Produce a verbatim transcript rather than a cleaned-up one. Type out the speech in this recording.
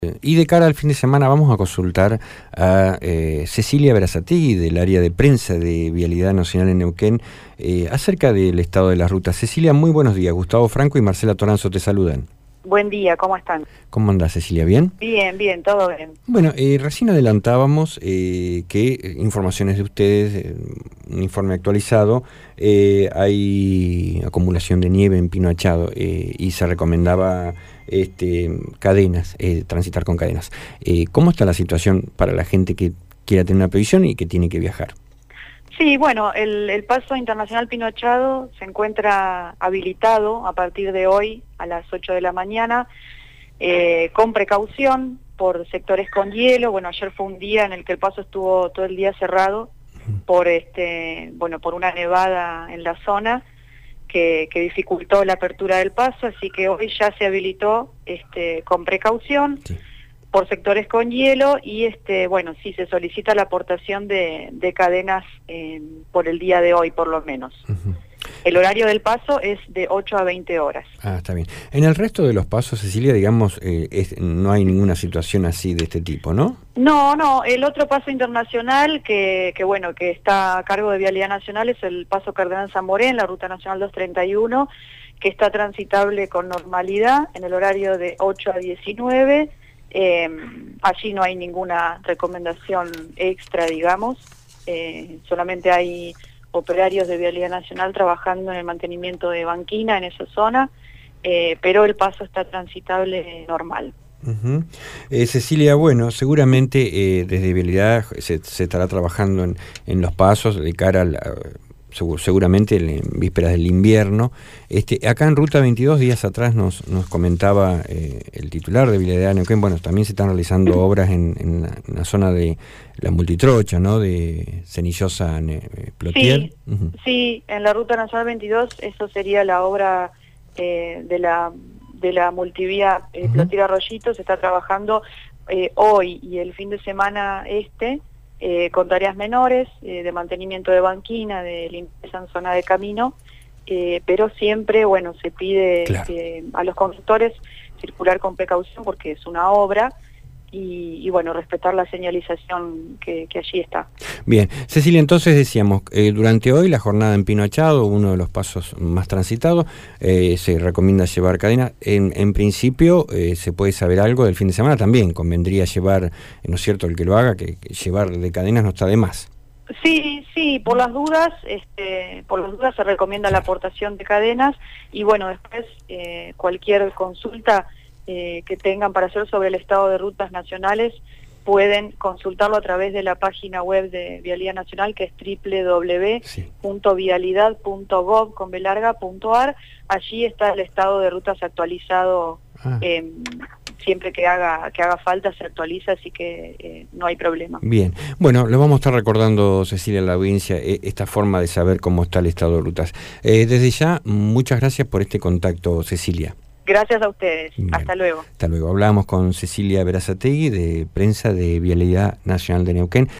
Y de cara al fin de semana vamos a consultar a eh, Cecilia Berazategui del área de prensa de Vialidad Nacional en Neuquén eh, acerca del estado de las rutas. Cecilia, muy buenos días. Gustavo Franco y Marcela Toranzo te saludan. Buen día, ¿cómo están? ¿Cómo andás, Cecilia? ¿Bien? Bien, bien, todo bien. Bueno, eh, recién adelantábamos eh, que eh, informaciones de ustedes, eh, un informe actualizado, eh, hay acumulación de nieve en Pino Achado eh, y se recomendaba este, cadenas, eh, transitar con cadenas. Eh, ¿Cómo está la situación para la gente que quiera tener una previsión y que tiene que viajar? Sí, bueno, el, el paso internacional Pino Achado se encuentra habilitado a partir de hoy a las ocho de la mañana, eh, con precaución por sectores con hielo. Bueno, ayer fue un día en el que el paso estuvo todo el día cerrado por este, bueno, por una nevada en la zona que, que dificultó la apertura del paso, así que hoy ya se habilitó este, con precaución. Sí. Por sectores con hielo y este bueno sí se solicita la aportación de, de cadenas eh, por el día de hoy por lo menos. Uh-huh. El horario del paso es de ocho a veinte horas. Ah, está bien. En el resto de los pasos, Cecilia, digamos, eh, es, no hay ninguna situación así de este tipo, ¿no? No, no, el otro paso internacional que, que bueno, que está a cargo de Vialidad Nacional es el paso Cardenal San Morén, la Ruta Nacional doscientos treinta y uno, que está transitable con normalidad en el horario de ocho a diecinueve. Eh, allí no hay ninguna recomendación extra, digamos, eh, solamente hay operarios de Vialidad Nacional trabajando en el mantenimiento de banquina en esa zona, eh, pero el paso está transitable normal. Uh-huh. eh, Cecilia, bueno, seguramente eh, desde Vialidad se, se estará trabajando en, en los pasos de cara a la, seguramente en vísperas del invierno. Este, acá en Ruta veintidós, días atrás nos, nos comentaba eh, el titular de Vialidad Neuquén, bueno, también se están realizando obras en, en, la, en la zona de la multitrocha, ¿no? De Cenillosa, eh, Plotier. Sí, uh-huh. Sí, en la Ruta Nacional veintidós, eso sería la obra eh, de la de la multivía eh, uh-huh. Plotier Arroyito, se está trabajando eh, hoy y el fin de semana este, Eh, con tareas menores, eh, de mantenimiento de banquina, de limpieza en zona de camino, eh, pero siempre, bueno, se pide claro. que a los conductores circular con precaución porque es una obra y, y bueno, respetar la señalización que, que allí está. Bien, Cecilia, entonces decíamos, eh, durante hoy la jornada en Pino Achado, uno de los pasos más transitados, eh, se recomienda llevar cadena. En, en principio, eh, ¿se puede saber algo del fin de semana? También convendría llevar, ¿no es cierto?, el que lo haga, que, que llevar de cadenas no está de más. Sí, sí, por las dudas, este, por las dudas se recomienda la aportación de cadenas y bueno, después eh, cualquier consulta eh, que tengan para hacer sobre el estado de rutas nacionales pueden consultarlo a través de la página web de Vialidad Nacional, que es doble u doble u doble u punto vialidad punto gov punto ar. Allí está el estado de rutas actualizado. Ah. eh, siempre que haga que haga falta se actualiza, así que eh, no hay problema. Bien, bueno, lo vamos a estar recordando, Cecilia, a la audiencia, eh, esta forma de saber cómo está el estado de rutas. Eh, desde ya, muchas gracias por este contacto, Cecilia. Gracias a ustedes. Bien. Hasta luego. Hasta luego. Hablamos con Cecilia Berazategui de prensa de Vialidad Nacional de Neuquén.